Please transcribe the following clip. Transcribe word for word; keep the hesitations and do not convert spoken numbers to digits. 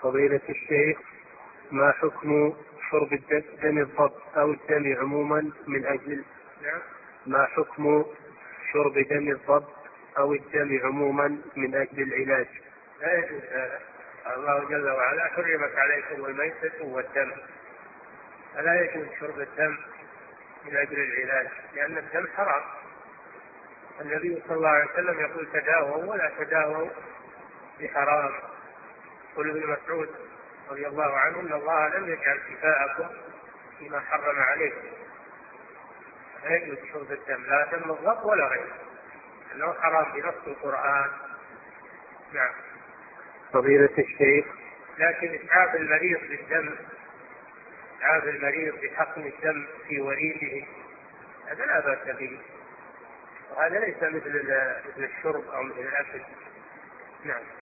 فضيلة الشيخ، ما حكم شرب الدم الضب أو الدم عموما من أجل ما حكم شرب دم الضب أو الدم عموما من أجل العلاج؟ لا يجوز هذا. الله جل وعلا حرمت عليكم الميتة والدم، فلا يجوز شرب الدم من أجل العلاج، لأن الدم حرام. النبي صلى الله عليه وسلم يقول تداووا ولا تداووا بحرام. قل ابن مسعود رضي الله عنه إن الله لم يجعل شفاءكم فيما حرم عليكم. لا يجوز شرب الدم، لا دم الضب ولا غيره، أنه حرام بنص القرآن. نعم. فضيلة الشيخ، لكن إسعاف المريض بالدم، إسعاف المريض بحقن الدم في وريده، هذا لا بأس به، وهذا ليس مثل مثل الشرب أو مثل الأكل. نعم.